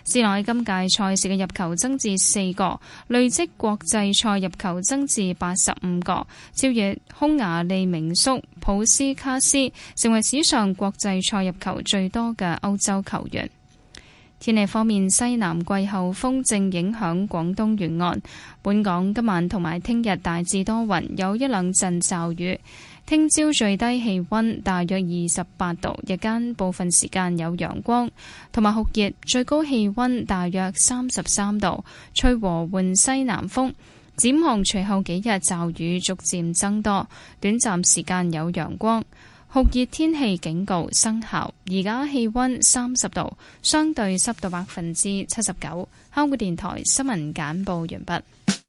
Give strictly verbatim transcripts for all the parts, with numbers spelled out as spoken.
市內今屆賽事嘅入球增至四個，累積國際賽入球增至八十五個，超越匈牙利名宿普斯卡斯，成為史上國際賽入球最多嘅歐洲球員。天氣方面，西南季候風正影響廣東沿岸，本港今晚同埋聽日大致多雲，有一兩陣驟雨。聽朝最低氣溫大約二十八度，日間部分時間有陽光同埋酷熱，最高氣溫大約三十三度，吹和緩西南風。展望隨後幾日驟雨逐漸增多，短暫時間有陽光。酷熱天氣警告生效，而家氣溫三十度，相對濕度百分之七十九。香港電台新聞簡報完畢。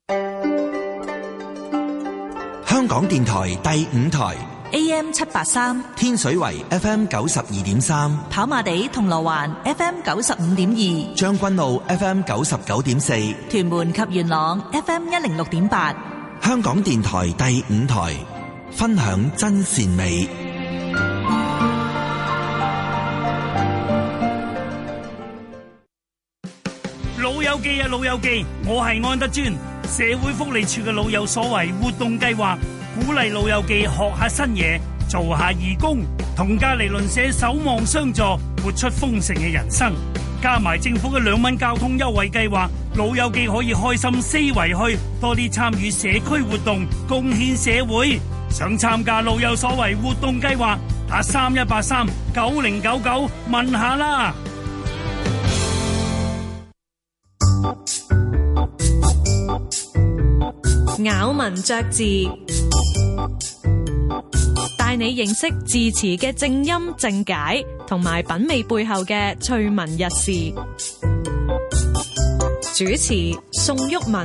香港電台第五台 A M 七八三， 天水圍 F M 九十二點三， 跑馬地銅鑼灣 F M 九十五點二， 將軍澳 F M 九十九點四， 屯門及元朗 F M 一零六點八。 香港電台第五台，分享真善美。 老友記啊，老友記，我係安德尊。社會福利處嘅老有所為活動計劃，鼓勵老友記學下新嘢，做下義工，同隔籬鄰舍守望相助，活出豐盛嘅人生。加埋政府嘅兩蚊交通優惠計劃，老友記可以開心四圍去，多啲參與社區活動，貢獻社會。想參加老有所為活動計劃，打三一八三九零九九問下啦。 咬文嚼字，帶你認識字詞嘅正音正解，同埋品味背後嘅趣聞軼事。主持宋玉文。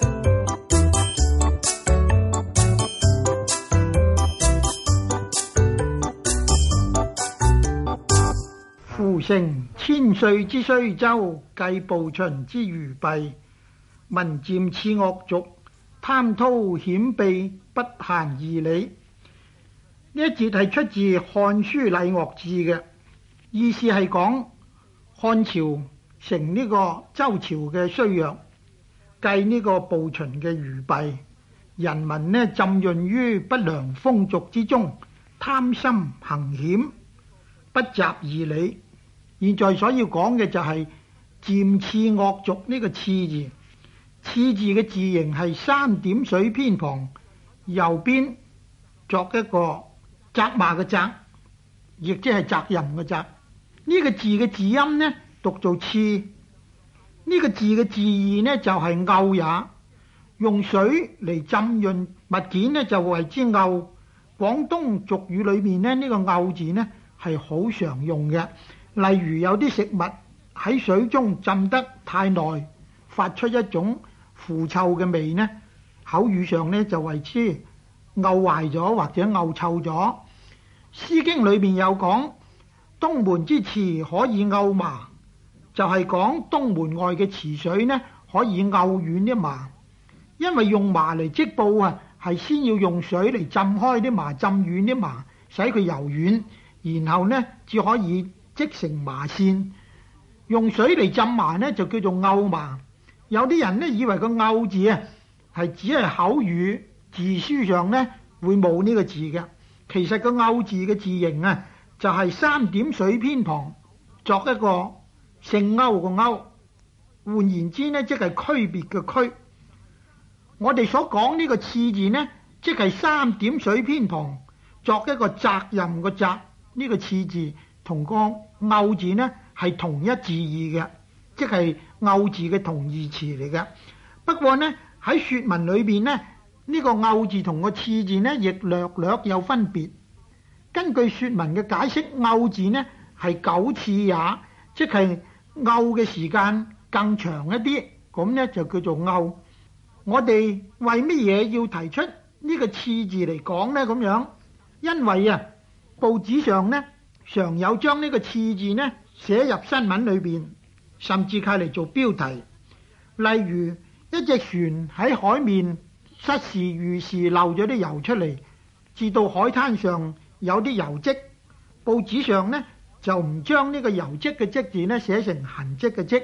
夫成千歲之須周，計步秦之愚弊。民賤刺惡俗，貪圖險避，不閒義理。呢一節係出自《漢書禮樂志》嘅，意思係講漢朝成呢個周朝嘅衰弱，計呢個暴秦嘅愚弊，人民呢浸潤於不良風俗之中，貪心行險，不習義理。現在所要講嘅就係賤刺惡俗呢個刺字。刺字嘅字形係三點水偏旁，右邊作一個責罵嘅責，亦即係責任嘅責。呢、這個字嘅字音呢，讀做刺。呢、這個字嘅字義呢，就係、是、漚也。用水嚟浸潤物件呢，就為之漚。廣東俗語裏面呢，呢、這個漚字呢係好常用嘅。例如有啲食物喺水中浸得太耐，發出一種腐臭嘅味呢，口語上呢就為之漚壞咗或者漚臭咗。詩經裏面有講東門之池可以漚麻，就係、是、講東門外嘅池水呢可以漚軟啲麻，因為用麻嚟織布啊，係先要用水嚟浸開啲麻，浸軟啲麻，使佢柔軟，然後呢至可以織成麻線。用水嚟浸麻呢就叫做漚麻。有啲人呢以為個漚字啊係只係口語，字書上呢會冇呢個字嘅。其實個漚字嘅字形啊就係、是、三點水偏旁作一個姓歐個歐，換言之呢即係區別嘅區。我哋所講呢個刺字呢，即係三點水偏旁作一個責任個責，呢、這個刺字同個漚字呢係同一字義嘅，即係漚字嘅同義詞嚟嘅。不過呢喺說文裏邊呢，呢、這個漚字同個刺字呢亦略略有分別。根據說文嘅解釋，漚字呢係久刺也，即係漚嘅時間更長一啲，咁呢就叫做漚。我哋為乜嘢要提出呢個刺字嚟講呢？咁樣，因為啊報紙上呢常有將呢個刺字呢寫入新聞裏邊，甚至係嚟做標題。例如一隻船喺海面失事遇事漏咗啲油出嚟，至到海灘上有啲油跡，報紙上呢就唔將呢個油跡嘅跡字呢寫成痕跡嘅跡，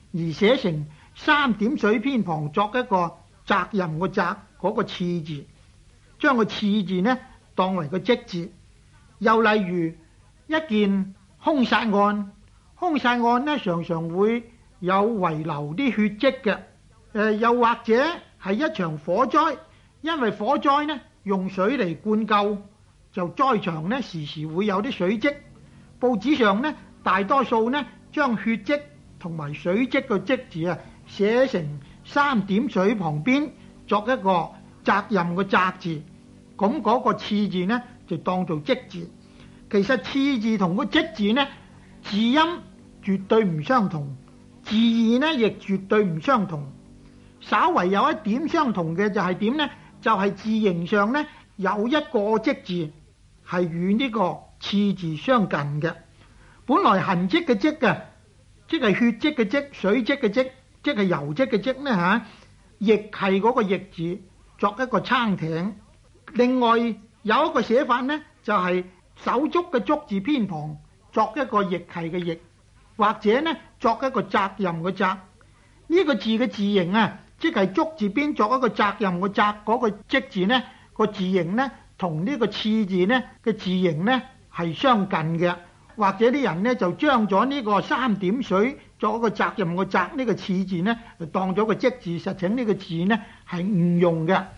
而寫成三點水偏旁作一個責任個責嗰個次字，將個次字呢當為個職字。又例如一件兇殺案，兇殺案呢常常會有遺留啲血跡嘅。誒，又或者係一場火災，因為火災呢用水嚟灌救，就災場呢時時會有啲水跡。報紙上呢大多數呢將血跡同埋水跡個跡字啊寫成三點水旁邊作一個責任個責字，咁嗰個次字呢就當做職字。其實次字同個職字呢字音絕對唔相同，字義呢亦絕對唔相同。稍為有一點相同嘅就係點呢？就係、是、字形上呢有一個職字係與呢個次字相近嘅。本來痕跡嘅跡嘅，即係血跡嘅跡、水跡嘅跡，即係油跡嘅跡呢嚇，亦係嗰個翼字作一個撐艇。另外有一個寫法呢，就係、是、手足嘅足字偏旁作一個亦係嘅翼，或者呢作一個責任嘅責。呢、這個字嘅字形啊，即係足字邊作一個責任嘅責嗰個職字呢，個字形呢同呢個次字呢嘅字形呢係相近嘅。或者啲人呢就將咗呢個三點水作一個責任嘅責呢個次字呢，就當咗個職字，實情呢個字呢係誤用嘅。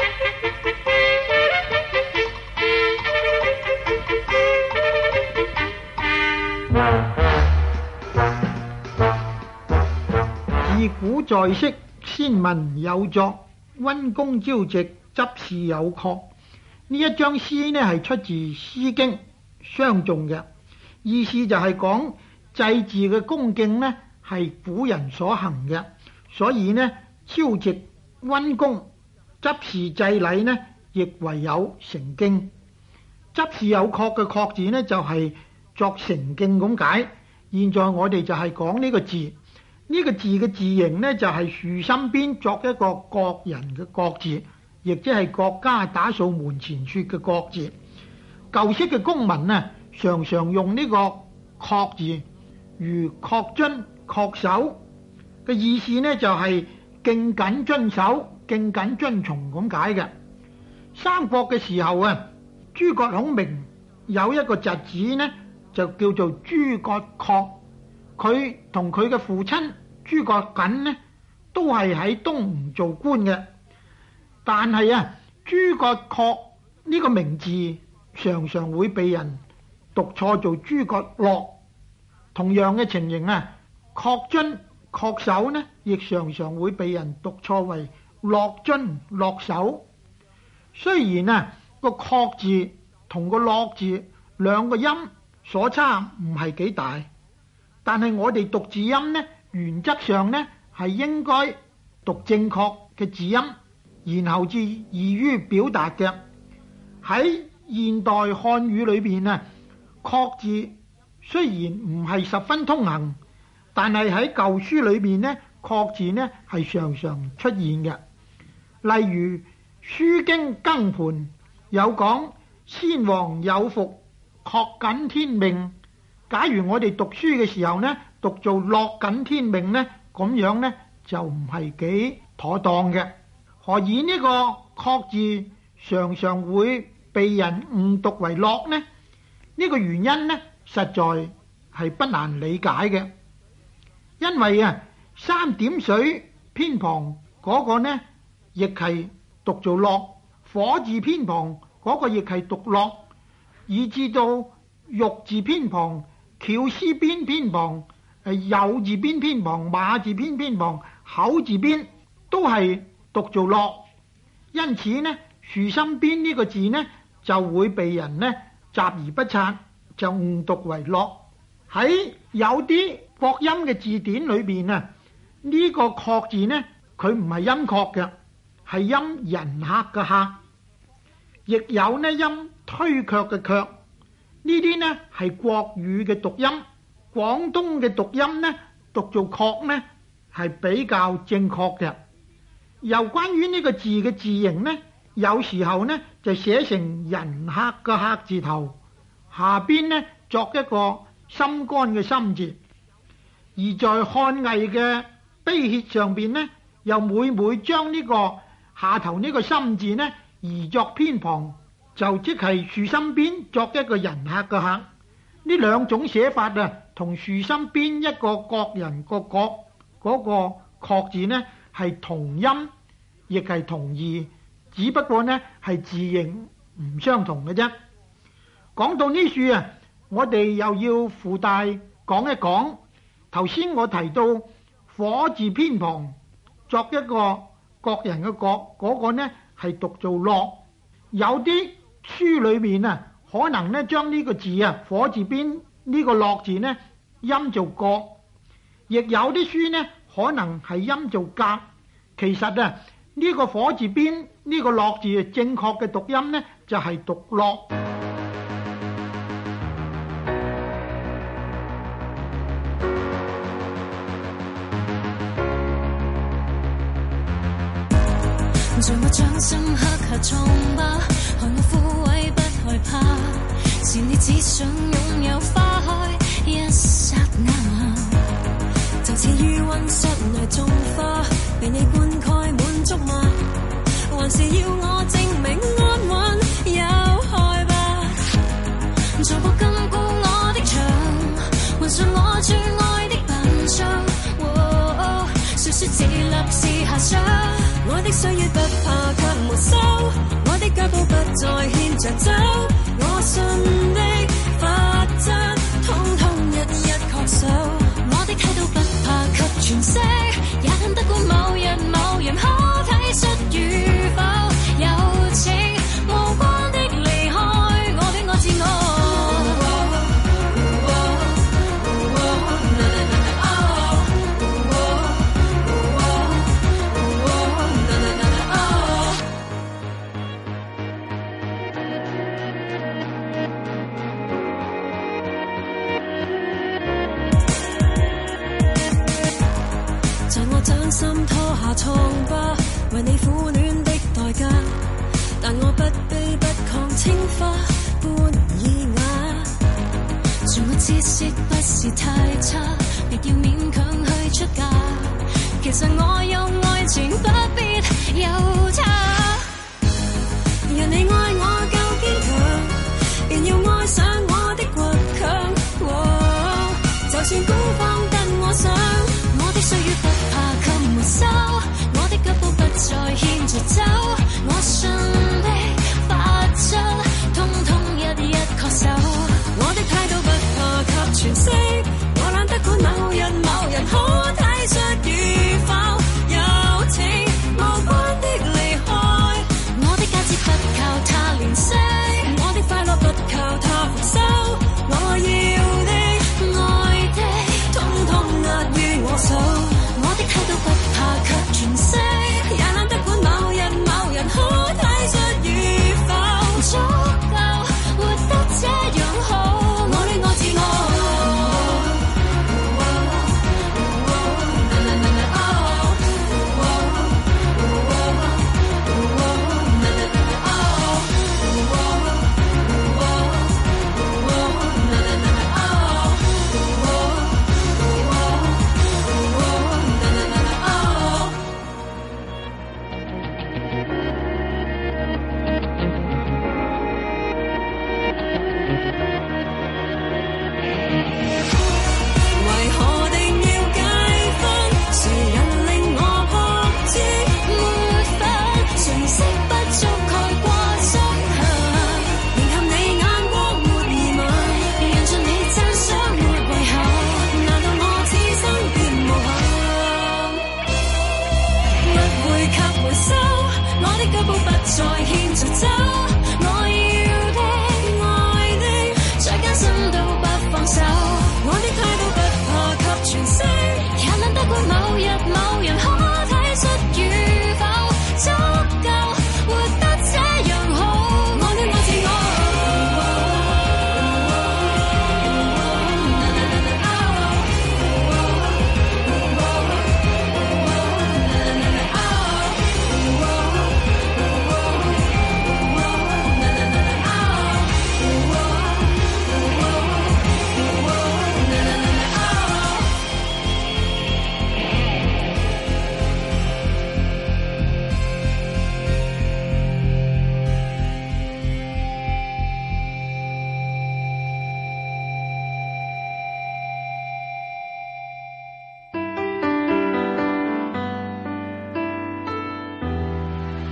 自古在昔，先民有作，溫公朝夕，執事有確。呢一章詩呢係出自《詩經》商頌嘅，意思就係講祭祀嘅恭敬呢係古人所行嘅，所以呢朝夕溫公執事祭禮呢亦唯有成敬。執事有確嘅確字呢就係作成敬咁解。現在我哋就係講呢個字，呢、這個字嘅字形呢就係豎心邊作一個國人嘅國字，亦即係國家打掃門前雪嘅國字。舊式嘅公民呢常常用呢個確字，如確遵、確守嘅意思呢就係敬謹遵守、敬謹遵從咁解嘅。三國嘅時候啊，諸葛孔明有一個侄子呢就叫做諸葛恪，佢同佢嘅父親諸葛瑾呢都係喺東吳做官嘅，但係啊諸葛恪呢個名字常常會被人讀錯做諸葛樂。同樣嘅情形啊，確遵確守呢亦常常會被人讀錯為樂遵樂守。雖然啊個確字同個樂字兩個音所差唔係幾大，但係我哋讀字音呢原則上呢係應該讀正確嘅字音，然後至易於表達嘅。喺現代漢語裏邊啊，確字雖然唔係十分通行，但係喺舊書裏邊呢，確字呢係常常出現嘅。例如《書經庚盤》有講先王有福，確謹天命。假如我哋讀書嘅時候呢，讀做樂謹天命呢，咁樣呢就唔係幾妥當嘅。何以呢個確字常常會被人誤讀為樂呢？呢個原因呢，實在係不難理解嘅。因為啊，三點水偏旁嗰個呢，亦係讀做樂；火字偏旁嗰個亦係讀樂，以至到玉字偏旁、翹絲邊偏旁、誒酉字邊偏旁、馬字邊偏旁、口字邊都係讀做樂。因此呢，豎心邊呢個字呢，就會被人呢習而不察，就誤讀為樂。喺有啲國音嘅字典裏邊啊，呢個確字呢，佢唔係音確嘅，係音人客嘅客，亦有呢音推卻嘅卻。呢啲呢係國語嘅讀音，廣東嘅讀音呢讀做確呢係比較正確嘅。又關於呢個字嘅字形呢，有時候呢就寫成人客嘅客字頭，下邊呢作一個心肝嘅心字。 而在漢魏嘅碑帖上邊呢，又每每將呢個下頭呢個心字呢移作偏旁，就即係豎心邊作一個人客嘅客。呢兩種寫法啊，同豎心邊一個國人個國嗰個確字呢係同音，亦係同義，只不過呢係字形唔相同嘅啫。講到呢處啊，我哋又要附帶講一講。頭先我提到火字偏旁作一個國人嘅國，嗰、那個呢係讀做樂。有啲書裏面啊，可能呢將呢個字啊，火字邊呢個樂字呢音做國，亦有啲書呢可能係音做格。其實啊，呢、這個火字邊呢個樂字正確嘅讀音呢就係、是、讀樂。 在我掌心刻下瘡疤，看我枯萎不害怕，是你只想擁有花開一剎那，就似於溫室內種花，被你灌溉滿足嗎？還是要我證明安穩有害吧？在我禁錮我的牆，還上我最愛的屏障，哦，說說自立是遐想。我的歲月不怕卻沒收，我的腳步不再牽着走，我信的法則通通一一確守，我的態度不怕給詮釋，也很得過某日某人可體恤與否，有情無關的離開，我戀我自我。心拖下瘡疤，為你苦戀的代價，但我不卑不亢，青花般優雅。像我知識不是太差，亦要勉強去出嫁。其實我有愛情，不必有他。讓你愛我夠堅強，便要愛上我的倔強。哦，就算孤芳跟我上，我的歲月不怕給沒收，我的腳步不再牽着走，我信的法則通通一一確守，我的態度不怕給詮釋，我懶得管某日某人可體恤與否，有情無關的離開，我的價值不靠他憐惜，我的快樂不靠他復收，我要的愛的通通壓於我手，我的態度不怕卻詮釋，也懶得管某日某人可體恤與否，足夠活得這樣好，我戀我自我。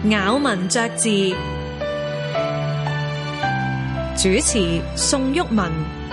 咬文嚼字，主持宋旭文。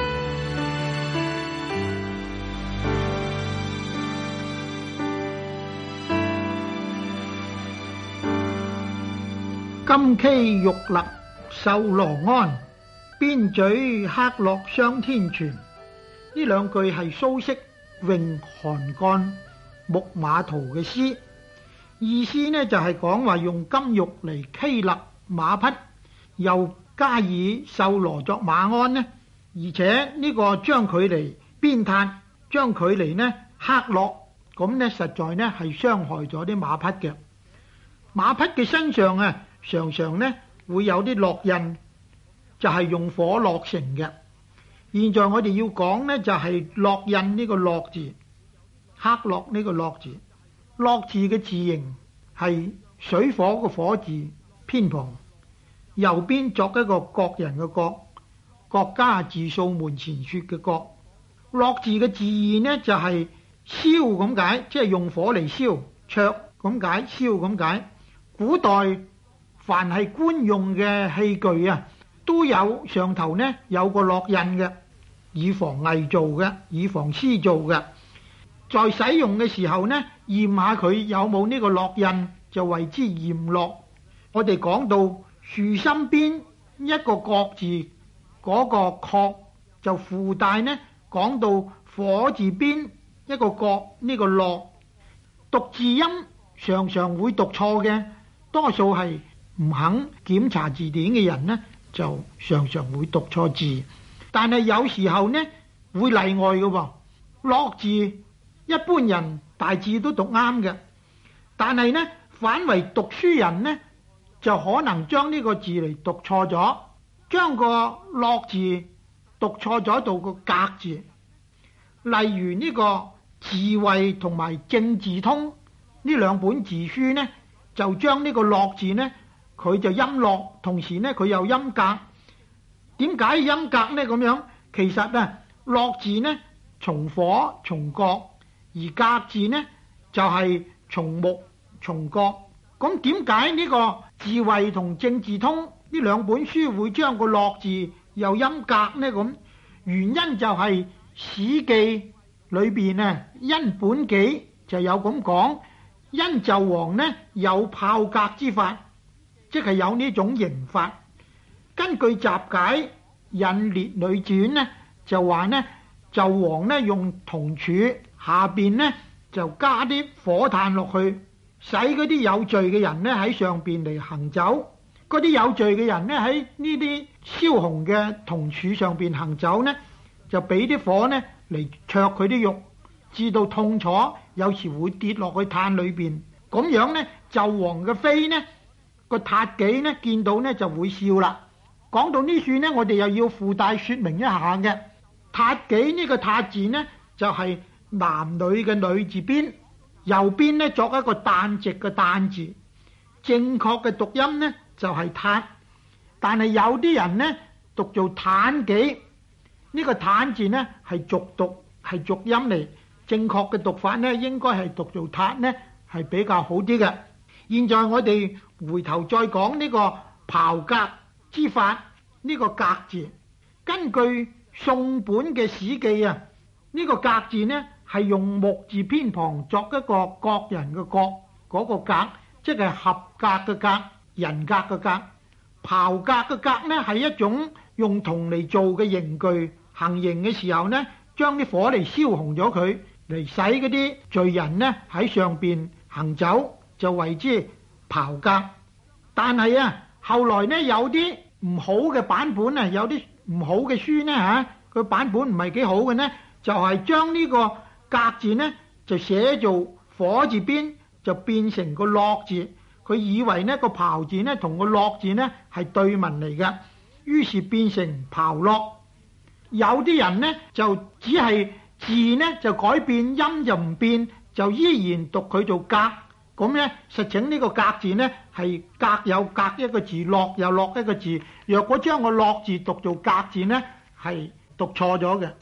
金溪玉立秀羅安，邊嘴黑落雙天泉。呢兩句係蘇軾詠韓幹木馬圖嘅詩，意思呢就係講話用金玉嚟溪立馬匹，又加以秀羅作馬鞍呢，而且呢個將佢嚟鞭撻，將佢嚟呢黑落，咁呢實在呢係傷害咗啲馬匹嘅。馬匹嘅身上啊，常常呢會有啲烙印，就係用火烙成嘅。現在我哋要講呢，就係烙印呢個烙字，刻烙呢個烙字。烙字嘅字形係水火嘅火字偏旁，右邊作一個國人嘅國，國家自掃門前雪嘅國。烙字嘅字義呢，就係燒咁解，即係用火嚟燒，灼咁解，燒咁解。古代凡係官用嘅器具啊，都有上頭呢有個烙印嘅，以防偽造嘅，以防私造嘅。在使用嘅時候呢，驗下佢有冇呢個烙印，就為之驗烙。我哋講到豎心邊一個國字，嗰、那個確就附帶呢講到火字邊一個國呢、這個烙。讀字音常常會讀錯嘅，多數係唔肯檢查字典嘅人呢，就常常會讀錯字。但係有時候呢會例外嘅喎，烙字一般人大致都讀啱嘅，但係呢反為讀書人呢就可能將呢個字嚟讀錯咗，將個烙字讀錯咗到個格字。例如呢個智慧同埋政治通呢兩本字書呢，就將呢個烙字呢，佢就音烙，同時呢佢又音格。點解音格呢？咁樣其實啊，烙字呢從火從角，而格字呢就係從木從角。咁點解呢個智慧同政治通呢兩本書會將個烙字又音格呢？咁原因就係史記裏邊啊，殷本紀就有咁講，殷紂王呢有炮格之法，即係有呢種刑法。根據集解引列女傳呢，就話呢紂王呢用銅柱下邊呢就加啲火炭落去，使嗰啲有罪嘅人呢喺上邊嚟行走。嗰啲有罪嘅人呢喺呢啲燒紅嘅銅柱上邊行走呢，就俾啲火呢嚟灼佢啲肉，至到痛楚，有時會跌落去炭裏邊。咁樣呢紂王嘅妃呢個妲己呢見到呢就會笑啦。講到呢處呢，我哋又要附帶說明一下嘅。妲己呢個妲字呢，就係男女嘅女字邊，右邊呢作一個旦夕嘅旦字，正確嘅讀音呢就係妲，但係有啲人呢讀做妲己，呢個妲字呢係濁讀，係濁音嚟，正確嘅讀法呢應該係讀做妲呢係比較好啲嘅。現在我哋回頭再講呢個刨格之法，呢個格字，根據宋本嘅史記啊，呢個格字呢係用木字偏旁作一個國人嘅國，嗰個格即係合格嘅格，人格嘅格。刨格嘅格呢係一種用銅嚟做嘅刑具，行刑嘅時候呢，將啲火嚟燒紅咗佢，嚟使嗰啲罪人呢喺上邊行走，就為之刨格。但係啊，後來呢有啲唔好嘅版本啊，有啲唔好嘅書呢吓，佢版本唔係幾好嘅呢，就係將呢個格字呢就寫做火字邊，就變成個烙字。佢以為呢個刨字呢同個烙字呢係對文嚟嘅，於是變成刨烙。有啲人呢就只係字呢就改變，音就唔變，就依然讀佢做格。咁呢，實情呢個格字呢係格有格一個字，烙有烙一個字。若果將個烙字讀做格字呢，係讀錯咗嘅。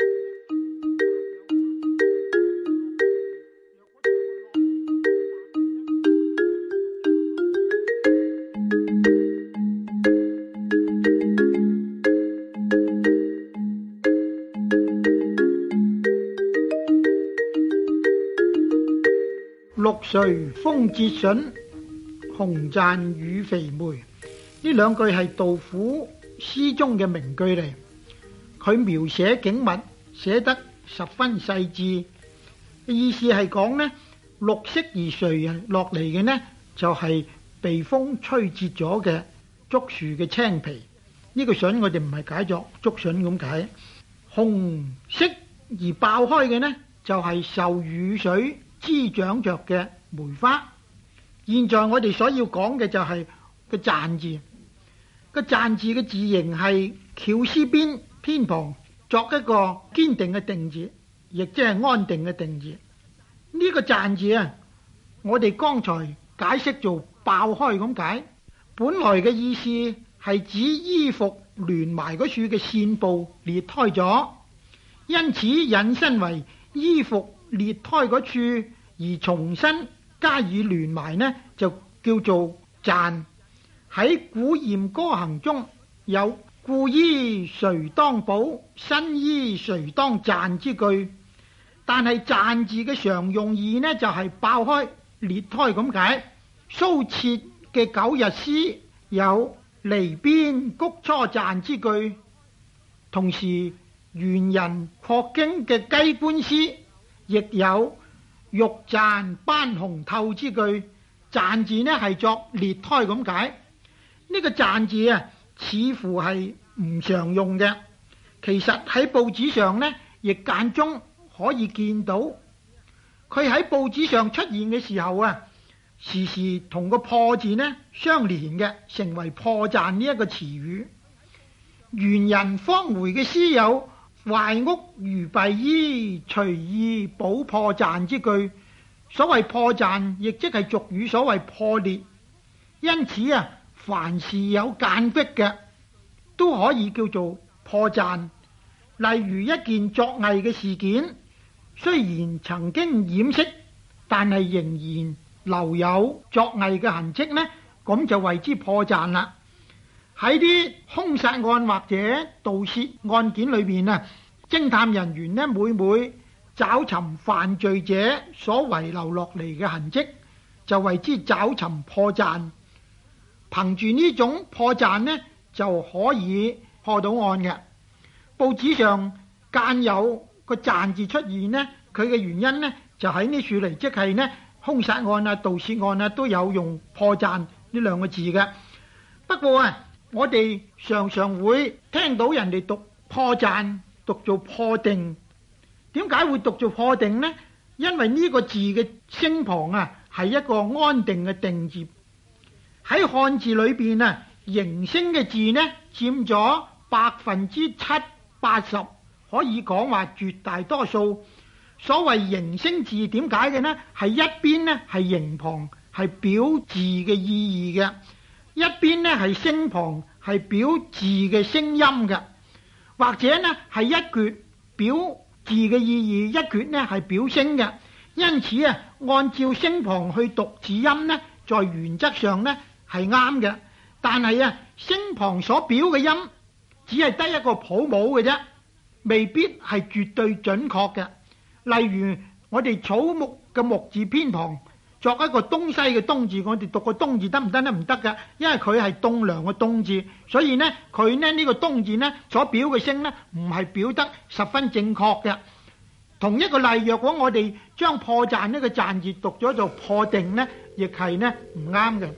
綠垂風節筍，紅讚與肥梅。呢兩句係杜甫詩中嘅名句嚟，佢描寫景物寫得十分細緻，意思係講呢，綠色而垂落嚟嘅呢就係、是、被風吹折咗嘅竹樹嘅青皮。呢、這個筍我哋唔係解作竹筍咁解。紅色而爆開嘅呢就係、是、受雨水滋長着嘅梅花。現在我哋所要講嘅就係個讚字，個讚字嘅字形係翹絲邊偏旁作一個堅定嘅定字，亦即係安定嘅定字。呢、這個讚字啊，我哋剛才解釋做爆開咁解，本來嘅意思係指衣服連埋嗰處嘅線布裂開咗，因此引申為衣服裂開嗰處而重新加以連埋呢，就叫做讚。喺古艷歌行中有故衣誰當補，新衣誰當讚之句，但係讚字嘅常用意呢就係、是、爆開裂開咁解。蘇轍嘅九日詩有離邊菊初讚之句，同時元人霍經嘅雞冠詩亦有玉讚斑紅透之句。讚字呢係作裂開咁解。呢、這個讚字啊似乎係唔常用嘅，其實喺報紙上呢亦間中可以見到。佢喺報紙上出現嘅時候啊，時時同個破字呢相連嘅，成為破讚呢一個詞語。元人方回嘅詩有壞屋如敝衣，隨意補破讚之句。所謂破讚亦即係俗語所謂破裂，因此啊凡是有間隙嘅都可以叫做破讚。例如一件作偽嘅事件，雖然曾經掩飾，但係仍然留有作偽嘅痕跡呢，咁就為之破讚啦。喺啲兇殺案或者盜竊案件裏邊啊，偵探人員呢每每找尋犯罪者所遺留落嚟嘅痕跡，就為之找尋破讚。憑住呢種破讚呢，就可以破到案嘅。報紙上間有個讚字出現呢，佢嘅原因呢就喺呢處嚟，即係呢兇殺案啊、盜竊案啊都有用破讚呢兩個字嘅。不過啊，我哋常常會聽到人哋讀破讚讀做破定。點解會讀做破定呢？因為呢個字嘅聲旁啊係一個安定嘅定字。喺漢字裏邊啊，形聲嘅字呢佔咗百分之七八十，可以講話絕大多數。所謂形聲字點解嘅呢？係一邊呢係形旁，係表字嘅意義嘅；一邊呢係聲旁，係表字嘅聲音嘅。或者呢係一橛表字嘅意義，一橛呢係表聲嘅。因此啊，按照聲旁去讀字音呢，在原則上呢係啱嘅。但係啊，聲旁所表嘅音只係得一個譜母嘅啫，未必係絕對準確嘅。例如我哋草木嘅木字偏旁作一個東西嘅東字，我哋讀個東字得唔得呢？唔得㗎，因為佢係棟梁嘅棟字，所以呢佢呢呢個東字呢所表嘅聲呢唔係表得十分正確嘅。同一個例，若果我哋將破讚呢個讚字讀咗做破定呢，亦係呢唔啱嘅。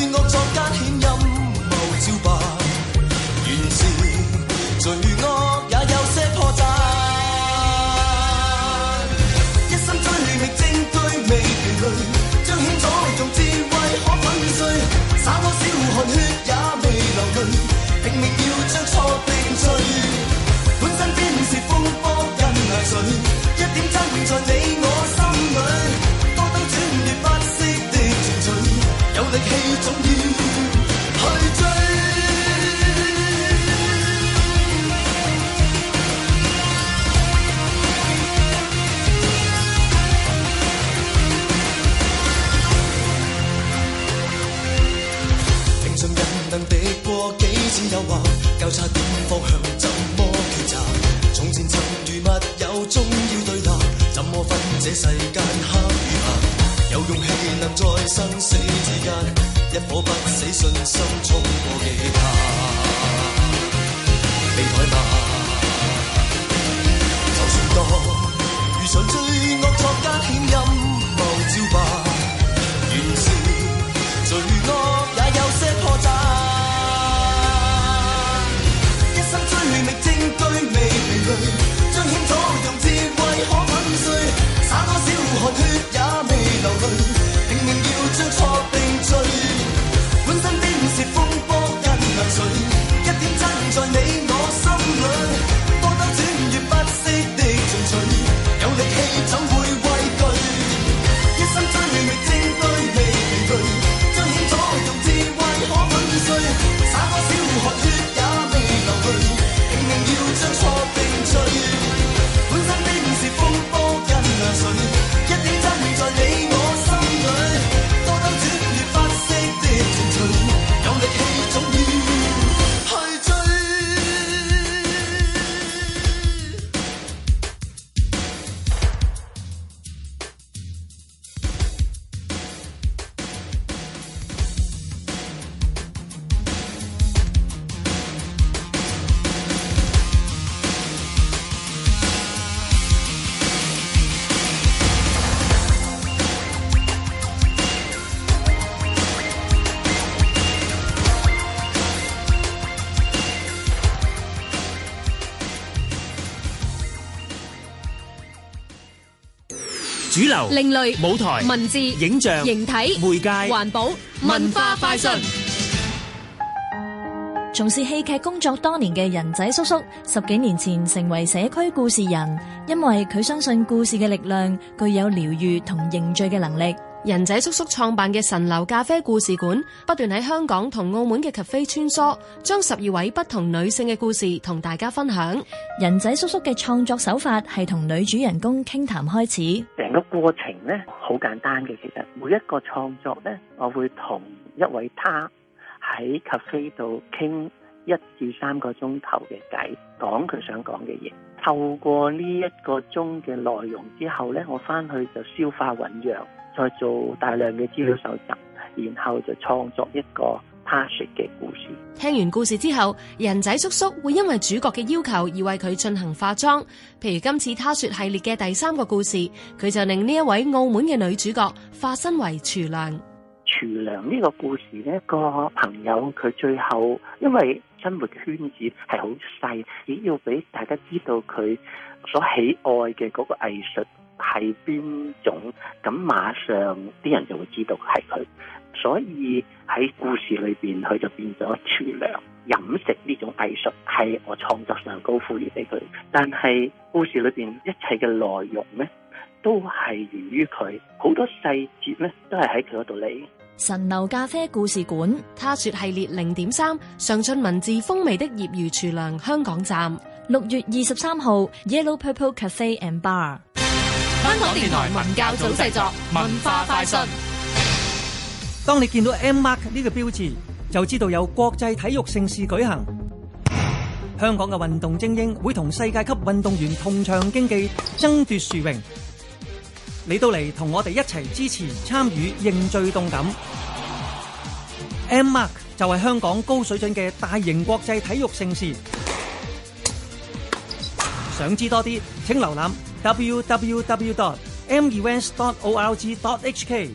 罪惡也這世間黑與白，有勇氣能在生死之間，一顆不死信心衝過幾他，未怠慢。就算當遇上罪惡作奸險陰謀招吧，原是罪惡也有些破綻，一生追覓證據未疲累，將險阻用智慧可粉碎，灑多少汗血也未流淚，拼命要將錯定罪，本身便是風波因涼水，一點真在你我心裏，多兜轉越不息的進取，有力氣怎會畏懼，一生追覓證據未疲累，將險阻用智慧可粉碎，灑多少汗血也未流淚，拼命要將錯定罪，本身便是風波因涼水，一點真在你我心裏，多兜轉越不息的進取，有力氣總要去追。 主流、 另類舞台、 文字、 影像、 形體、 媒介、 環保、文化快訊。 從事戲劇工作多年嘅人仔叔叔，十幾年前成為社區故事人，因為佢相信故事嘅力量，具有療癒同凝聚嘅能力。 人仔叔叔創辦嘅神流咖啡故事館，不斷喺香港同澳門嘅咖啡穿梭，將十二位不同女性嘅故事同大家分享。 人仔叔叔嘅創作手法係同女主人公傾談開始， 成個過程呢好簡單嘅，其實每一個創作呢，我會同一位他喺咖啡度傾一至三個鐘頭嘅偈，講佢想講嘅嘢。透過呢一個鐘嘅內容之後呢，我翻去就消化醞釀，再做大量嘅資料搜集，然後就創作一個他說嘅故事。 聽完故事之後，人仔叔叔會因為主角嘅要求而為佢進行化妝。譬如今次他說系列嘅第三個故事，佢就令呢一位澳門嘅女主角化身為廚娘。 廚娘呢個故事呢，個朋友佢最後因為生活圈子係好細，只要俾大家知道佢所喜愛嘅嗰個藝術係邊種，咁馬上啲人就會知道係佢。所以喺故事裏邊，佢就變咗廚娘。飲食呢種藝術係我創作上高賦予俾佢，但係故事裏邊一切嘅內容呢，都係源於佢，好多細節呢都係喺佢嗰度嚟。 神流咖啡故事館， 他說系列零點三，上進文字風味的業餘廚娘香港站， 六月二十三號 Yellow Purple Cafe and Bar。 香港電台文教組製作，文化快訊。 當你見到 M Mark 呢個標誌，就知道有國際體育盛事舉行。香港嘅運動精英會同世界級運動員同場競技，爭奪殊榮。你到嚟同我哋一齊支持、參與、認最動感。M Mark 就係香港高水準嘅大型國際體育盛事。想知多啲，請瀏覽 w w w dot m events dot org dot h k。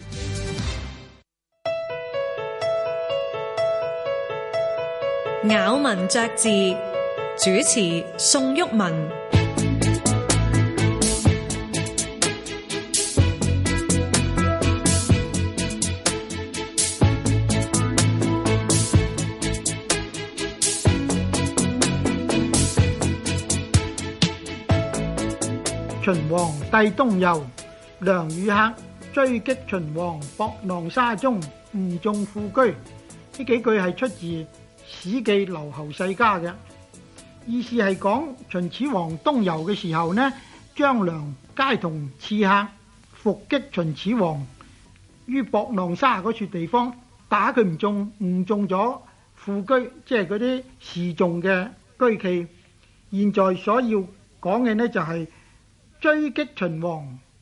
咬文嚼字，主持宋旭文。 秦皇帝東遊，梁與客追擊秦王博囊沙中，誤中副車。呢幾句係出自《史記·留侯世家》嘅，意思係講秦始皇東遊嘅時候呢，張良皆同刺客伏擊秦始皇於博囊沙嗰處地方，打佢唔中，誤中咗副車，即係嗰啲示眾嘅車騎。現在所要講嘅呢就係、是。追擊秦王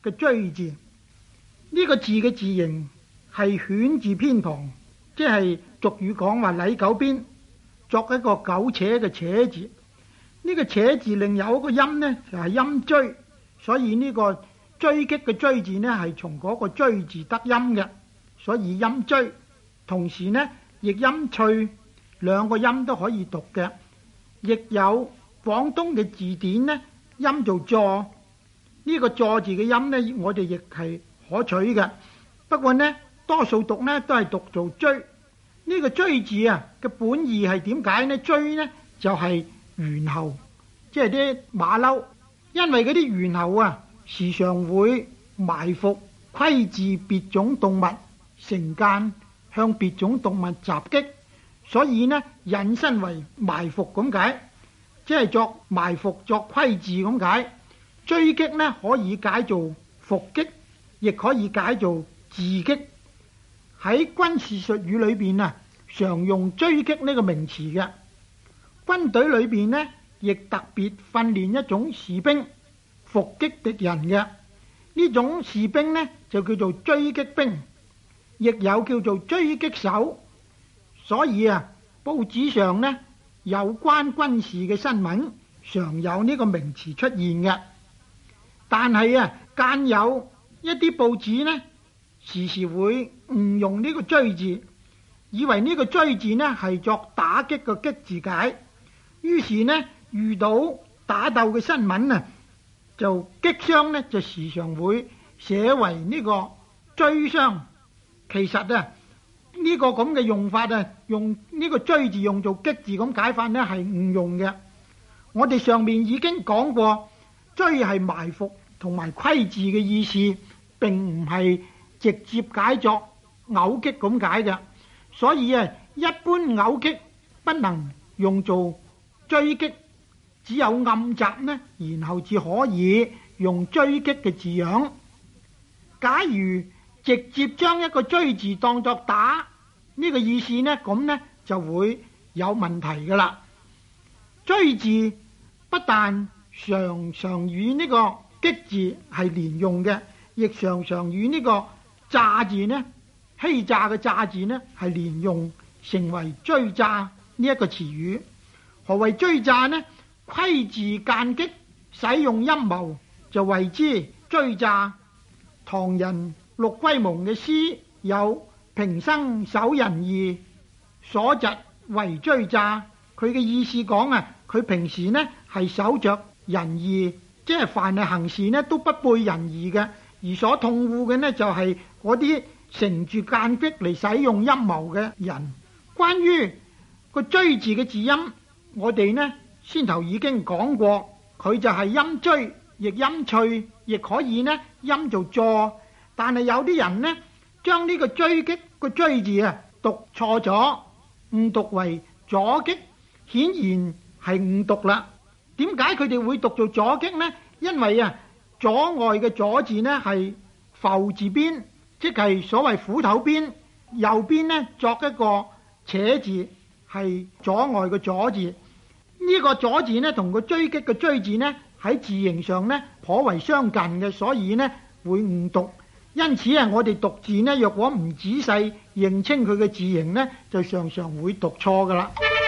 嘅追字。呢、這個字嘅字形係犬字偏旁，即係俗語講話禮狗邊作一個苟且嘅且字。呢、這個且字另有一個音呢，就係、是、音追，所以呢個追擊嘅追字呢係從嗰個追字得音嘅，所以音追。同時呢，譯音翠，兩個音都可以讀嘅。亦有廣東嘅字典呢，音做助，呢、這個助字嘅音呢，我哋亦係可取嘅。不過呢，多數讀呢都係讀做追。呢、這個追字啊嘅本意係點解呢？追呢就係、是、猿猴，即係啲馬騮，因為嗰啲猿猴啊時常會埋伏窺伺別種動物，乘間向別種動物襲擊，所以呢引申為埋伏咁解，即係作埋伏作窺伺咁解。追擊呢可以解做伏擊，亦可以解做自擊。喺軍事術語裏邊啊，常用追擊呢個名詞嘅。軍隊裏邊呢，亦特別訓練一種士兵伏擊敵人嘅。呢種士兵呢，就叫做追擊兵，亦有叫做追擊手。所以啊，報紙上呢，有關軍事嘅新聞常有呢個名詞出現嘅。但係啊，間有一啲報紙呢，時時會誤用呢個追字，以為呢個追字呢係作打擊嘅擊字解，於是呢遇到打鬥嘅新聞啊，就擊傷呢就時常會寫為呢個追傷。其實啊，呢個咁嘅用法啊，用呢個追字用做擊字咁解法呢係誤用嘅。我哋上面已經講過，追係埋伏同埋窺伺嘅意思，並唔係直接解作偶擊咁解嘅。所以啊，一般偶擊不能用做追擊，只有暗襲呢，然後至可以用追擊嘅字樣。假如直接將一個追字當作打呢個意思呢，咁呢就會有問題噶啦。追字不但常常與呢個擊字係連用嘅，亦常常與呢個詐字呢，欺詐嘅詐字呢係連用，成為追詐呢一個詞語。何謂追詐呢？窺伺間擊，使用陰謀就謂之追詐。唐人陸龜蒙嘅詩有平生守仁義，所疾為追詐。佢嘅意思講啊，佢平時呢係守着仁義，即係凡係行事呢都不背仁義嘅，而所痛惡嘅呢就係嗰啲乘住間擊嚟使用陰謀嘅人。關於個追字嘅字音，我哋呢先頭已經講過，佢就係音追，亦音翠，亦可以呢音做助。但係有啲人呢將呢個追擊個追字啊讀錯咗，誤讀為阻擊，顯然係誤讀啦。點解佢哋會讀做阻擊呢？因為啊，阻礙嘅阻字呢係浮字邊，即係所謂斧頭邊，右邊呢作一個且字，係阻礙嘅阻字。呢、這個阻字呢同個追擊嘅追字呢喺字形上呢頗為相近嘅，所以呢會誤讀。因此啊，我哋讀字呢，若果唔仔細認清佢嘅字形呢，就常常會讀錯噶啦。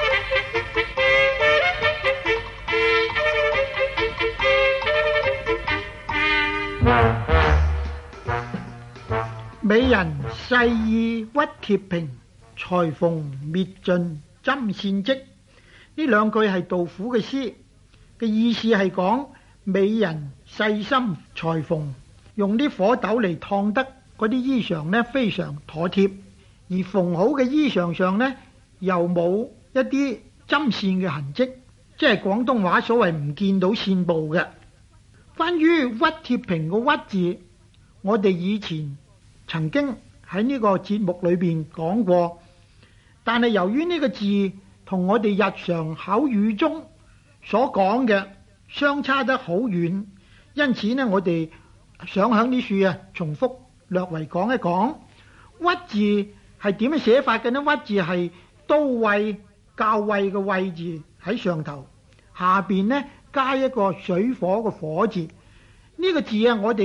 美人細意屈貼平，裁縫滅盡針線織。呢兩句係杜甫嘅詩，嘅意思係講美人細心裁縫，用啲火斗嚟燙得嗰啲衣裳呢非常妥帖，而縫好嘅衣裳上呢又冇一啲針線嘅痕跡，即係廣東話所謂唔見到線部嘅。關於屈貼平個屈字，我哋以前曾經喺呢個節目裏邊講過，但係由於呢個字同我哋日常口語中所講嘅相差得好遠，因此呢我哋想喺呢處啊重複略為講一講。屈字係點樣寫法嘅呢？屈字係刀位校尉嘅尉字喺上頭，下邊呢加一個水火嘅火字。呢、這個字啊，我哋呢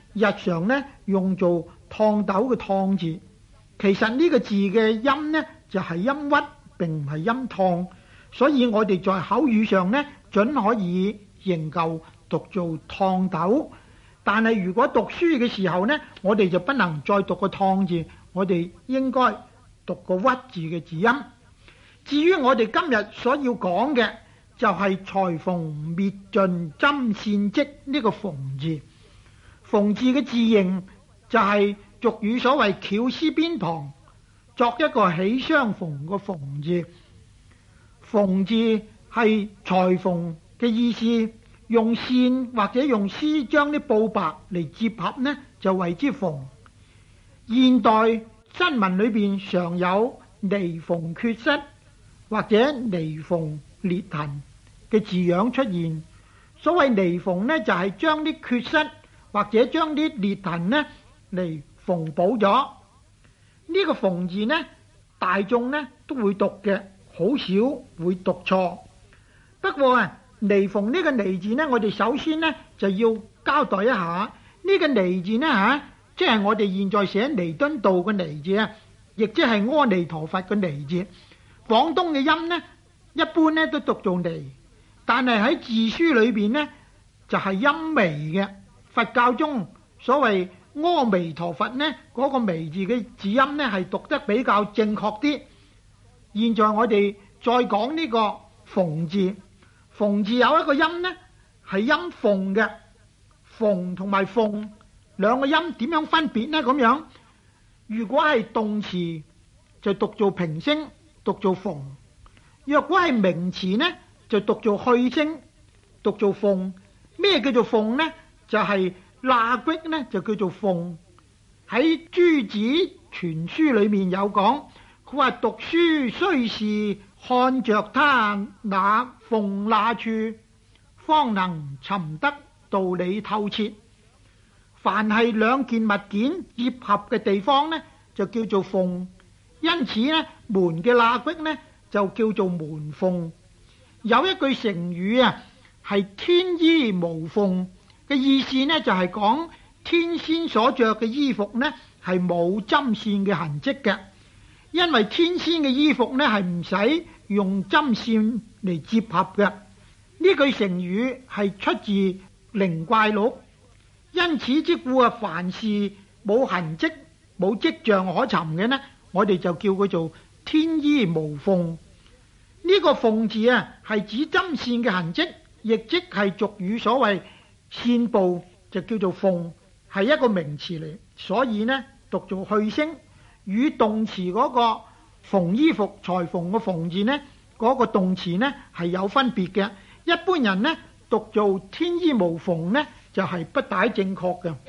日常呢用做燙斗嘅燙字，其實呢個字嘅音呢就係音屈，並唔係音燙，所以我哋在口語上呢準可以仍舊讀做燙斗。但係如果讀書嘅時候呢，我哋就不能再讀個燙字，我哋應該讀個屈字嘅字音。至於我哋今日所要講嘅，就係裁縫滅盡針線織呢個縫字。縫字嘅字形就係俗語所謂絞絲邊旁作一個起相逢個縫字。縫字係裁縫嘅意思，用線或者用絲將啲布白嚟接合呢，就為之縫。現代新聞裏邊常有離縫缺失或者離縫裂痕嘅字樣出現。所謂離縫呢，就係將啲缺失或者將啲裂痕呢嚟縫補咗。呢、這個縫字呢，大眾呢都會讀嘅，好少會讀錯。不過啊，離縫呢個離字呢，我哋首先呢就要交代一下。呢、這個離字呢吓，即係我哋現在寫彌敦道嘅彌字啊，亦即係阿彌陀佛嘅彌字。廣東嘅音呢，一般呢都讀做離，但係喺字書裏邊呢，就係音微嘅。佛教中所謂阿彌陀佛呢，嗰、那個彌字嘅字音呢係讀得比較正確啲。現在我哋再講呢個縫字，縫字有一個音呢係音鳳嘅，縫同埋鳳兩個音點樣分別呢？咁樣如果係動詞就讀做平聲，讀做縫；若果係名詞呢，就讀做去聲，讀做鳳。咩叫做鳳呢？就係罅隙呢，就叫做鳳。喺朱子全書裏面有講，佢話讀書須是看着他那鳳罅處，方能尋得道理透徹。凡係兩件物件接合嘅地方呢，就叫做鳳。因此呢，門嘅罅隙呢，就叫做門鳳。有一句成語啊，係天衣無縫嘅意思呢，就係講天仙所着嘅衣服呢係冇針線嘅痕跡嘅，因為天仙嘅衣服呢係唔使用針線嚟接合嘅。呢句成語係出自《靈怪錄》，因此即故啊，凡事冇痕跡、冇跡象可尋嘅呢，我哋就叫佢做天衣無縫。呢、這個縫字啊，係指針線嘅痕跡，亦即係俗語所謂線部，就叫做縫，係一個名詞嚟。所以呢，讀做去聲，與動詞嗰個縫衣服、裁縫嘅縫字呢，嗰、那個動詞呢係有分別嘅。一般人呢讀做天衣無縫呢，就係、是、不大正確嘅。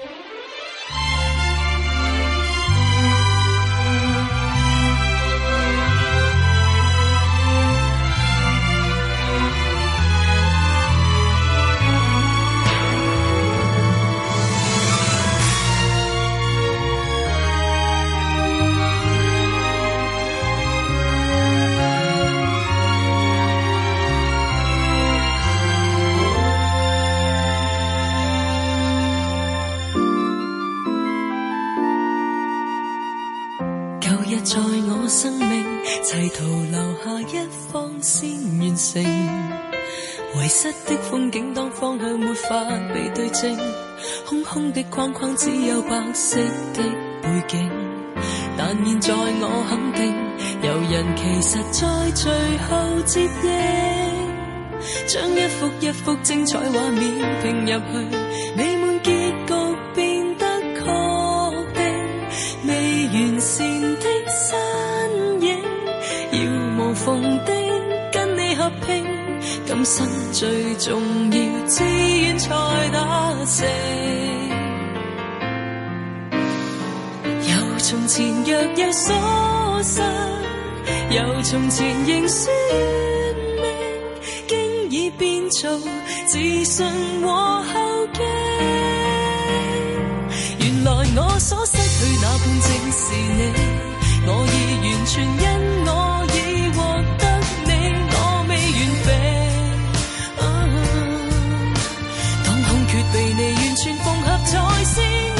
在我生命齊圖留下一方先完成，遺失的風景當方向沒法被對正，空空的框框只有白色的背景，但現在我肯定有人其實在最後接應，將一幅一幅精彩畫面拼入去，美滿結局變得確定，未完善的身影，要無縫的跟你合拼，今生最重要志願才達成。由從前若有所失，由從前仍說明，經已變做自信和後勁。原來我所失去那半正是你，我已完全因我已獲得你，我未完備。啊，當空缺被你完全縫合才是。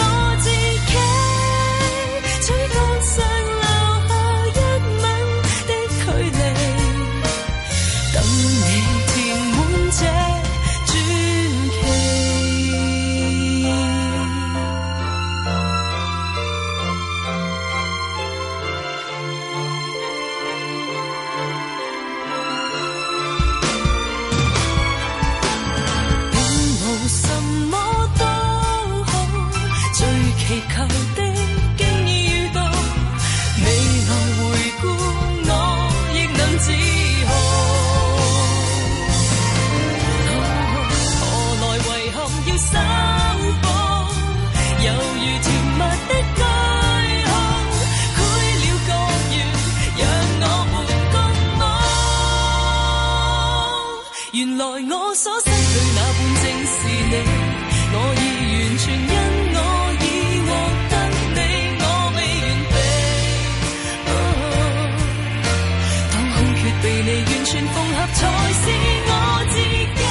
來我所失去那半正是你，我已完全因我已獲得你，我未完備。當空缺被你完全縫合，才是我自己。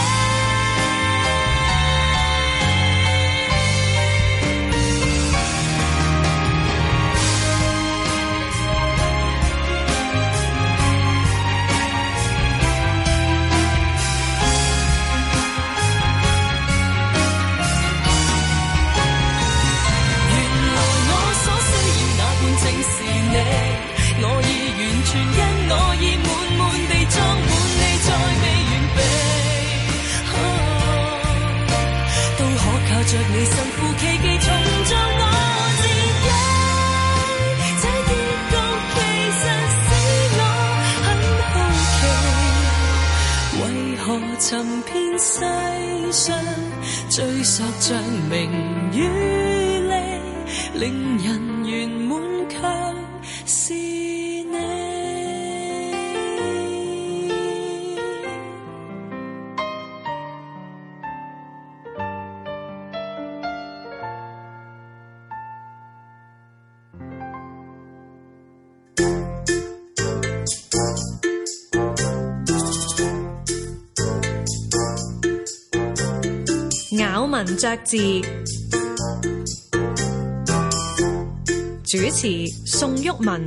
我已完全因我已滿滿地裝滿你，再未完備，都可靠着你神乎其技重做我自己。這結局其實使我很好奇，為何尋遍世上追索着名與利，令人圓滿卻是你。 咬文嚼字，主持宋旭文。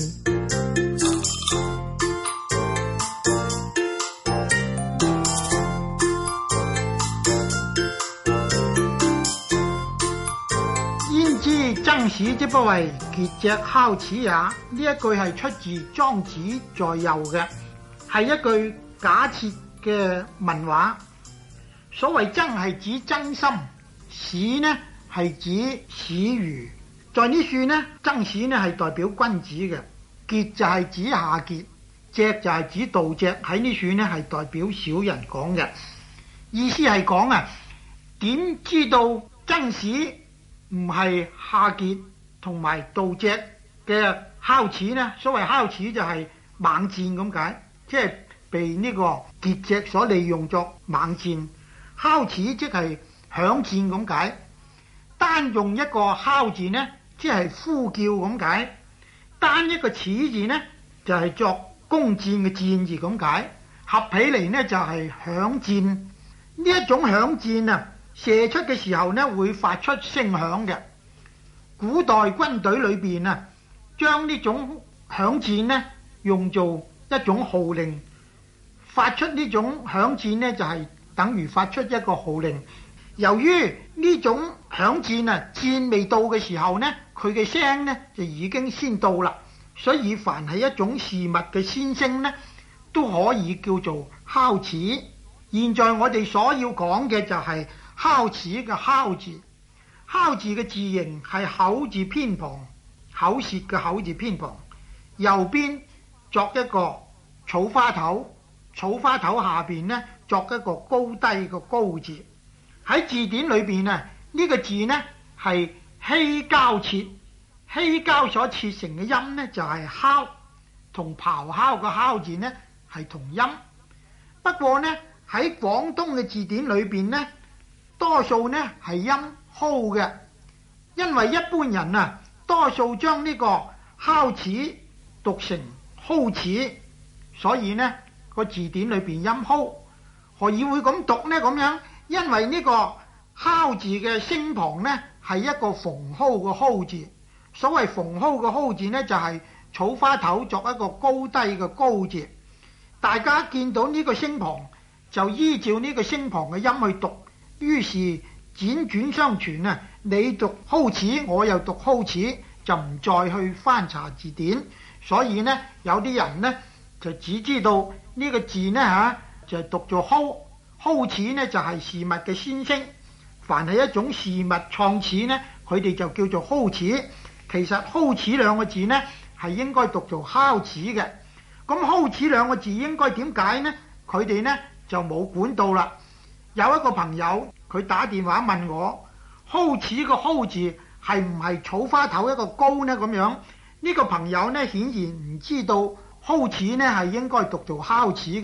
焉知曾史之不為傑隻烤齒也？呢一句係出自《莊子在右》嘅，係一句假設嘅文話。所謂真係指真心，史呢係指史魚。在呢處呢，曾史呢係代表君子嘅，傑就係指夏桀，隻就係指盜隻。喺呢處呢係代表小人講嘅，意思係講啊，點知道曾史唔係夏桀同埋盜隻嘅烤齒呢？所謂烤齒就係猛箭咁解，即係被呢個傑隻所利用作猛箭。烤齒即係響箭咁解，單用一個烤字呢，即係呼叫咁解；單一個齒字呢，就係作弓箭嘅箭字咁解。合起嚟呢，就係響箭。呢一種響箭啊，射出嘅時候呢，會發出聲響嘅。古代軍隊裏邊啊，將呢種響箭呢用做一種號令，發出呢種響箭呢，就係等於發出一個號令。由於呢種響箭啊，箭未到嘅時候呢，佢嘅聲呢就已經先到啦。所以凡係一種事物嘅先聲呢，都可以叫做烤齒。現在我哋所要講嘅就係烤齒嘅烤字。烤字嘅字形係口字偏旁，口舌嘅口字偏旁，右邊作一個草花頭，草花頭下邊呢作一個高低嘅高字。喺字典裏邊啊，呢、這個字呢係稀膠切，稀膠所切成嘅音呢就係、是、烤，同咆哮嘅哮字呢係同音。不過呢喺廣東嘅字典裏邊呢，多數呢係音蒿嘅，因為一般人啊多數將呢個烤齒讀成蒿齒，所以呢個字典裏邊音蒿。何以會咁讀呢？咁樣，因為呢個烤字嘅聲旁呢係一個蓬蒿嘅蒿字。所謂蓬蒿嘅蒿字呢，就係、是、草花頭作一個高低嘅高字。大家見到呢個聲旁，就依照呢個聲旁嘅音去讀，於是輾轉相傳啊，你讀蒿齒，我又讀蒿齒，就唔再去翻查字典。所以呢，有啲人呢就只知道呢個字呢嚇就係讀做蒿，蒿齒呢就係事物嘅先聲。凡係一種事物創始呢，佢哋就叫做蒿齒。其實蒿齒兩個字呢係應該讀做烤齒嘅。咁蒿齒兩個字應該點解呢？佢哋呢就冇管到啦。有一個朋友佢打電話問我，蒿齒個蒿字係唔係草花頭一個高呢？咁樣呢、呢個朋友呢顯然唔知道蒿齒呢係應該讀做烤齒嘅。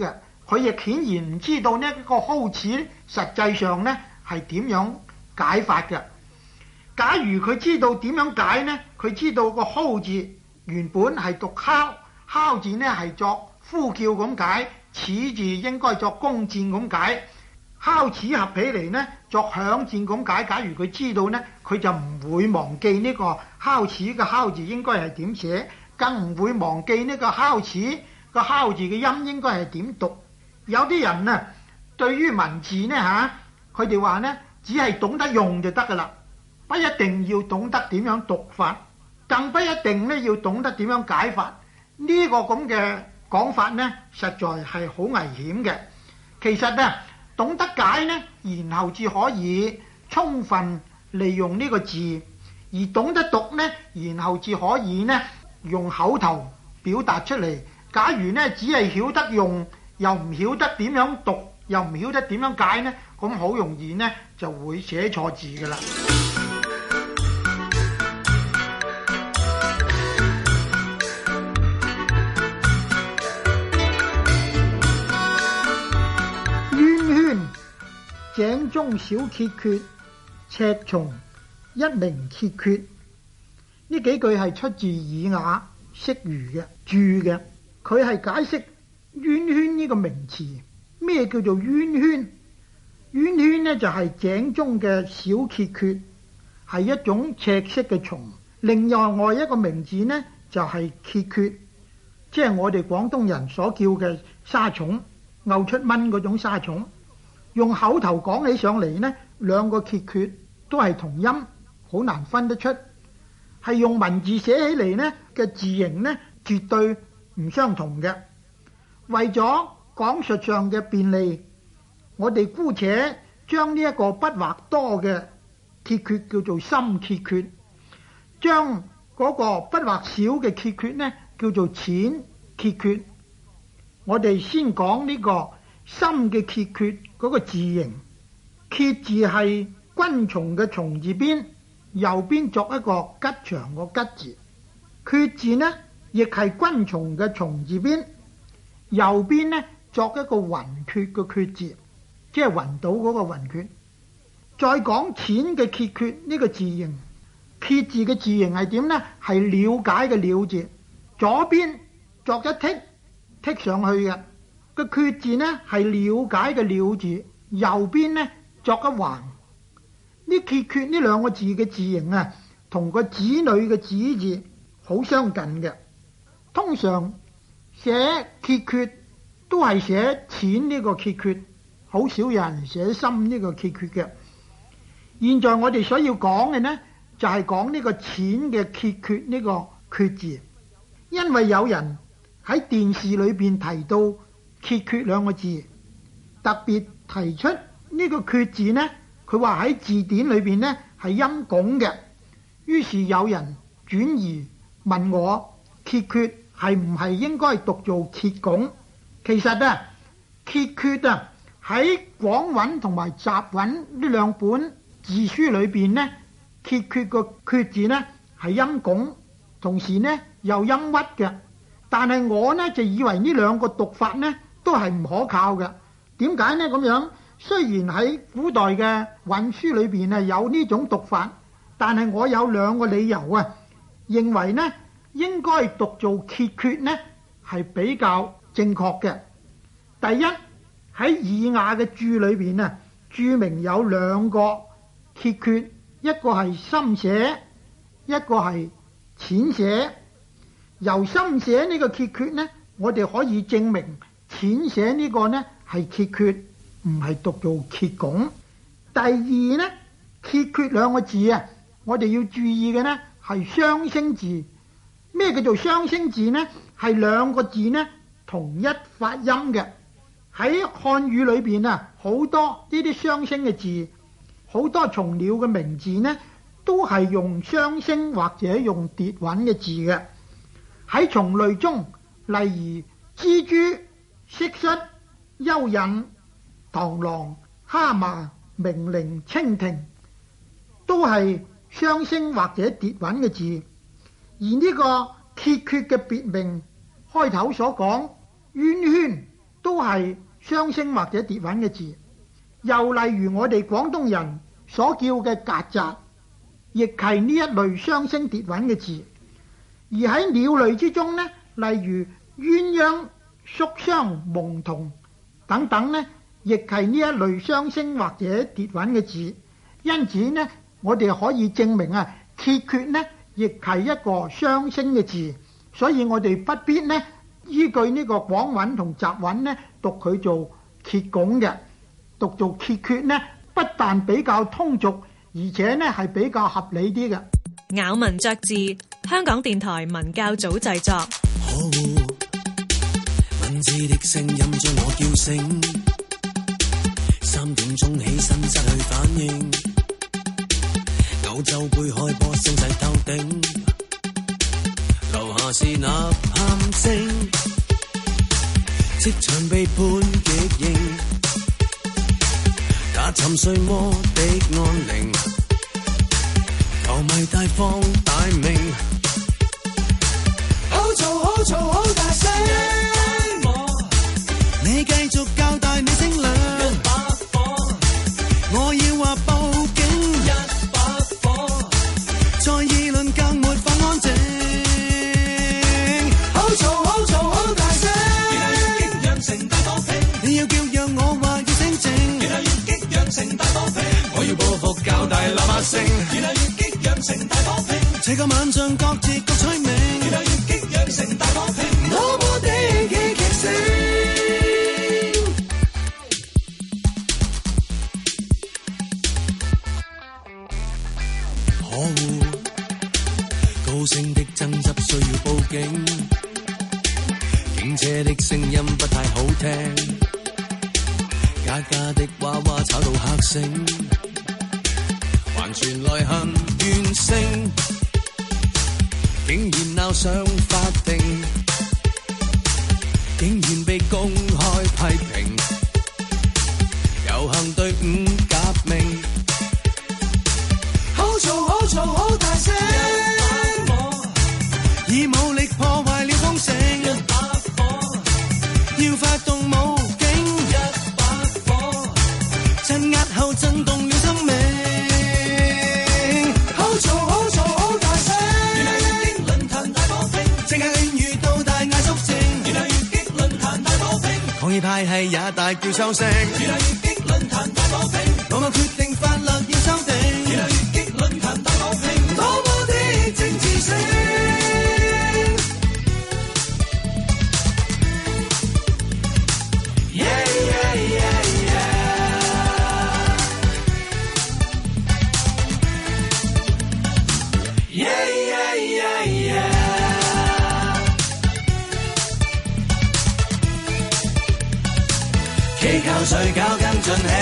佢亦顯然唔知道呢個蒿詞實際上呢係點樣解法嘅。假如佢知道點樣解呢，佢知道個蒿字原本係讀敲，敲字呢係作呼叫咁解，齒字應該作弓箭咁解，敲齒合起嚟呢作響箭咁解。假如佢知道呢，佢就唔會忘記呢個敲齒嘅敲字應該係點寫，更唔會忘記呢個敲齒個敲字嘅音應該係點讀。有啲人啊，對於文字呢嚇，佢哋話呢，只係懂得用就得噶啦，不一定要懂得點樣讀法，更不一定呢要懂得點樣解法。呢、這個咁嘅講法呢，實在係好危險嘅。其實呢，懂得解呢，然後至可以充分利用呢個字；而懂得讀呢，然後至可以呢用口頭表達出嚟。假如呢，只係曉得用，又唔曉得點樣讀，又唔曉得點樣解呢，咁好容易呢就會寫錯字㗎啦。井中小孑孓，赤松一名孑孓。呢幾句係出自《爾雅釋魚》嘅注嘅，佢係解釋淵軒呢個名詞。咩叫做淵軒？淵軒呢就係井中嘅小孑孓，係一種赤色嘅蟲。另外一個名字呢就係孑孓，即係我哋廣東人所叫嘅沙蟲，漚出蚊嗰種沙蟲。用口頭講起上嚟呢，兩個孑孓都係同音，好難分得出。係用文字寫起嚟呢嘅字形呢，絕對唔相同嘅。為咗講述上嘅便利，我哋姑且將呢一個筆畫多嘅孑孓叫做深孑孓，將嗰個筆畫少嘅孑孓呢叫做淺孑孓。我哋先講呢個深嘅孑孓嗰個字形，孑字係軍蟲嘅蟲字邊，右邊作一個吉祥個吉字。孓字呢，亦係軍蟲嘅蟲字邊，右邊呢作一個雲缺嘅缺字，即係雲島嗰個雲缺。再講淺嘅孑孓呢個字形，孑字嘅字形係點呢？係了解嘅了字，左邊作一剔，剔上去嘅。個孓字呢係了解嘅了字，右邊呢作一橫。呢孑孓呢兩個字嘅字形啊，同個子女嘅子字好相近嘅。通常寫孑孓都係寫淺呢個孑孓，好少有人寫深呢個孑孓嘅。現在我哋所要講嘅呢，就係講呢個淺嘅孑孓呢個孓字，因為有人喺電視裏邊提到孑孓兩個字，特別提出呢個孓字呢，佢話喺字典裏邊呢係陰拱嘅。於是有人轉移問我，孑孓係唔係應該讀做切拱？其實啊，孑孓啊喺廣韻同埋雜韻呢兩本字書裏邊呢，孑孓個孓字呢係陰拱，同時呢又陰屈嘅。但係我呢就以為呢兩個讀法呢都係唔可靠嘅。點解呢？咁樣雖然喺古代嘅韻書裏邊啊有呢種讀法，但係我有兩個理由啊，認為呢應該讀做孑孓呢係比較正確嘅。第一，喺爾雅嘅注裏邊啊，注明有兩個孑孓，一個係深寫，一個係淺寫。由深寫呢個孑孓呢，我哋可以證明淺寫呢個呢係孑孓，唔係讀做切拱。第二呢，孑孓兩個字啊，我哋要注意嘅呢係雙聲字。咩叫做雙聲字呢？係兩個字呢同一發音嘅。喺漢語裏邊啊，好多呢啲雙聲嘅字，好多蟲鳥嘅名字呢都係用雙聲或者用疊韻嘅字嘅。喺蟲類中，例如蜘蛛、蟋蟀、蚯蚓、螳螂、蛤蟆、鳴鈴、蜻蜓，都係雙聲或者疊韻嘅字。而呢個孑孓嘅別名開頭所講淵軒，都係雙聲或者跌韻嘅字。又例如我哋廣東人所叫嘅曱甴，亦係呢一類雙聲跌韻嘅字。而喺鳥類之中呢，例如鴛鴦、宿雙、牧童等等呢，亦係呢一類雙聲或者跌韻嘅字。因此呢，我哋可以證明啊，孑孓呢亦係一個雙聲嘅字。所以我哋不必呢依據呢個廣韻同雜韻呢讀佢做孑拱嘅，讀做孑孓呢不但比較通俗，而且呢係比較合理啲嘅。 咬文嚼字，香港電台文教組製作。 可惡，文字的聲音將我叫醒，三點鐘起身失去反應，歐洲杯開波聲勢透頂，留下是吶喊聲，職場被判極刑，打沉睡魔的安寧，球迷大放大名，好嘈好嘈好大聲，你繼續較大你聲量，一把火，我要話報警，一把火，再議論更沒法安靜，好嘈好嘈好大聲，越嚟越激釀成大火拼，你要叫讓我話要清靜，越嚟越激釀成大火拼，我要報復較大喇叭聲，越嚟越激釀成大火拼，這個晚上各自各取名，越嚟越激釀成大火拼，多麼的戲劇性，可惡，高聲的爭執需要報警，警車的聲音不太好聽，假假的娃娃吵到嚇醒，還傳來恨怨聲，竟然鬧上法庭，竟然被公開批評，遊行隊伍革命，好嘈好嘈好大聲，以武力破壞了豐盛，一把火，要發動武警，一把火，鎮壓後震動了生命，好嘈好嘈好大聲，越嚟越激論壇大火拼，正係勸喻到大嗌肅靜，越嚟越激論壇大火拼，抗議派系也大叫收聲，越嚟越激論壇大火拼，我們決定法律要修訂，越嚟越激論壇大火拼，多麼的政治性。祈求誰搞更盡興，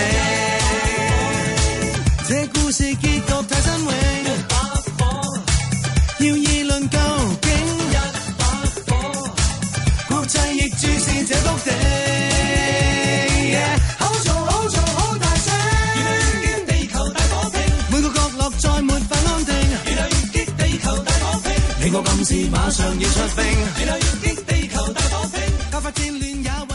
這故事結局太新穎，一把火，要議論究竟，一把火，國際亦注視這幅地， yeah, 好嘈好嘈好大聲，越嚟越激地球大火拼，每個角落再沒法安定，越嚟越激地球大火拼，美國暗示馬上要出兵，越嚟越激地球大火拼，爆發戰亂也